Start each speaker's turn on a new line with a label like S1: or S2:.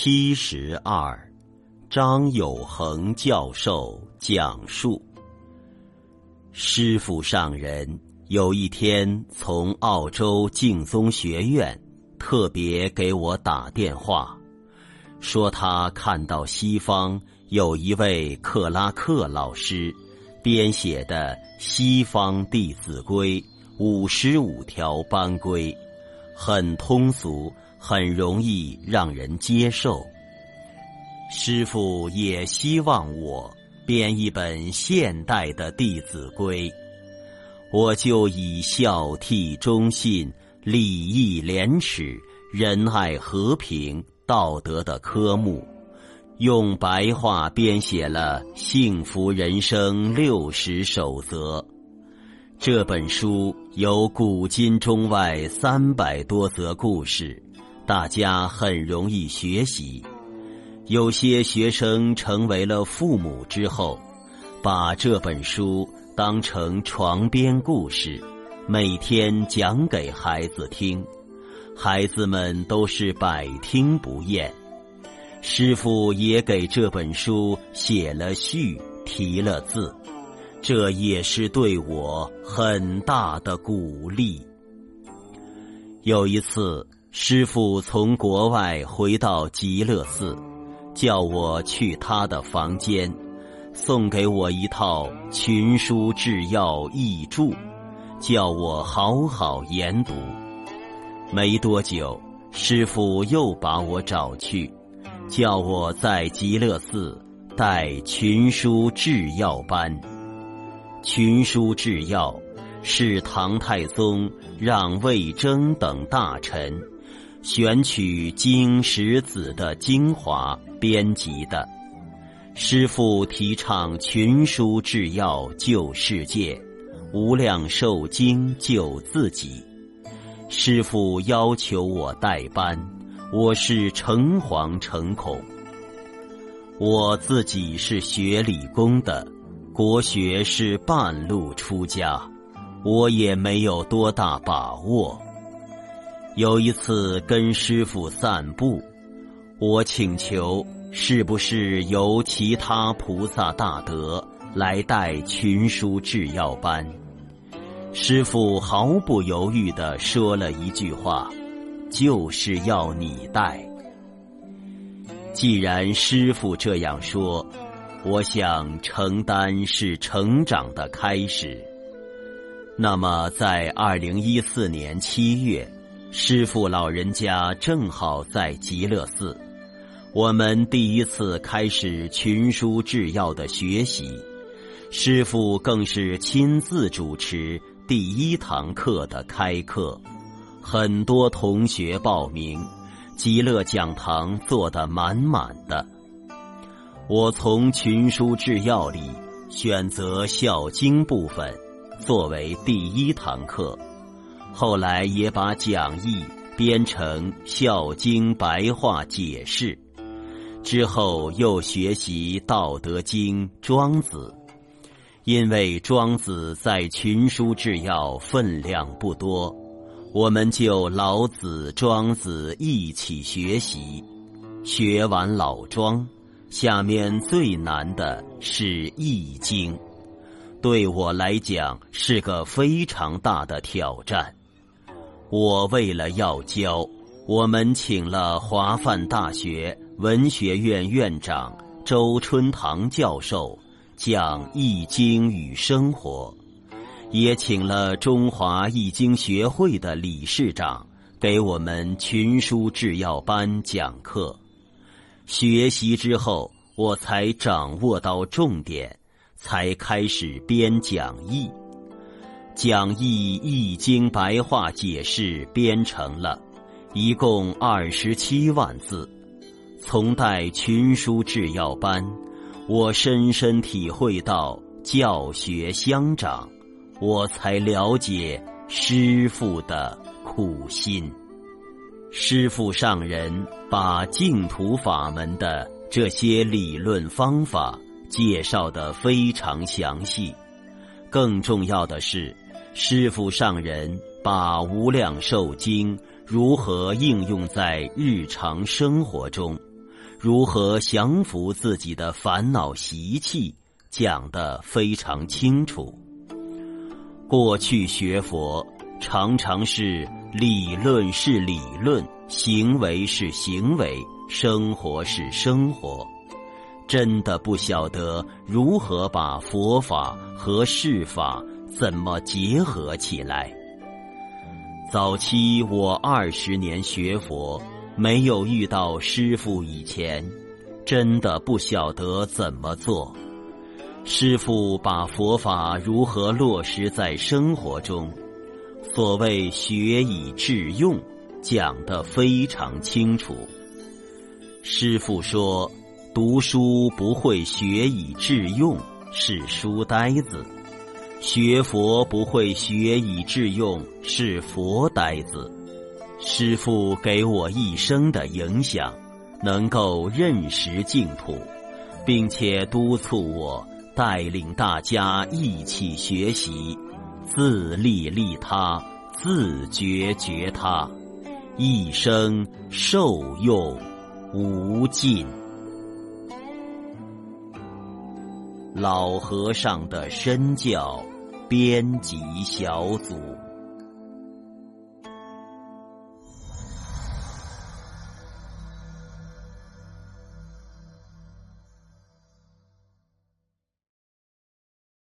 S1: 72，张有恒教授讲述。师父上人有一天从澳洲净宗学院特别给我打电话，说他看到西方有一位克拉克老师编写的西方弟子规55条班规，很通俗，很容易让人接受。师父也希望我编一本现代的弟子规，我就以孝悌忠信、礼义廉耻、仁爱和平、道德的科目，用白话编写了幸福人生60守则。这本书有古今中外300多则故事，大家很容易学习。有些学生成为了父母之后，把这本书当成床边故事，每天讲给孩子听，孩子们都是百听不厌。师父也给这本书写了序，题了字，这也是对我很大的鼓励。有一次，师父从国外回到极乐寺，叫我去他的房间，送给我一套群书治要译注，叫我好好研读。没多久，师父又把我找去，叫我在极乐寺带群书治要班。群书治要是唐太宗让魏征等大臣选取经史子的精华编辑的。师父提倡群书治要救世界，无量寿经救自己。师父要求我代班，我是诚惶诚恐。我自己是学理工的，国学是半路出家，我也没有多大把握。有一次跟师父散步，我请求是不是由其他菩萨大德来带群书治要班。师父毫不犹豫地说了一句话，就是要你带。既然师父这样说，我想承担是成长的开始。那么在2014年7月，师父老人家正好在极乐寺，我们第一次开始群书治要的学习，师父更是亲自主持第1堂课的开课，很多同学报名，极乐讲堂坐得满满的。我从群书治要里选择孝经部分作为第1堂课，后来也把讲义编成孝经白话解释，之后又学习道德经庄子。因为庄子在群书治要分量不多，我们就老子庄子一起学习。学完老庄，下面最难的是易经，对我来讲是个非常大的挑战。我为了要教，我们请了华范大学文学院院长周春堂教授讲易经与生活，也请了中华易经学会的理事长给我们群书治要班讲课。学习之后，我才掌握到重点，才开始编讲义。讲义易经白话解释编成了，一共27万字。从带群书治要班，我深深体会到教学相长，我才了解师父的苦心。师父上人把净土法门的这些理论方法介绍得非常详细，更重要的是，师父上人把无量寿经如何应用在日常生活中， 如何降服自己的烦恼习气，讲得非常清楚。过去学佛常常是理论是理论，行为是行为，生活是生活，真的不晓得如何把佛法和世法怎么结合起来。早期我20年学佛，没有遇到师父以前，真的不晓得怎么做。师父把佛法如何落实在生活中，所谓学以致用，讲得非常清楚。师父说，读书不会学以致用，是书呆子；学佛不会学以致用，是佛呆子。师父给我一生的影响，能够认识净土，并且督促我带领大家一起学习，自利利他，自觉觉他，一生受用无尽。老和尚的身教编辑小组。